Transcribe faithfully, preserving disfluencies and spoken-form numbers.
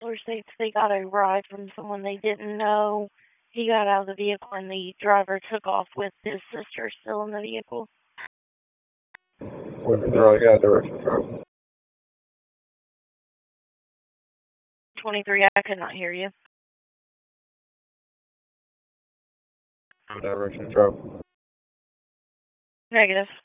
Or states they got a ride from someone they didn't know. He got out of the vehicle and the driver took off with his sister still in the vehicle. What drawing out direction from? twenty-three, I could not hear you. What direction from? Negative.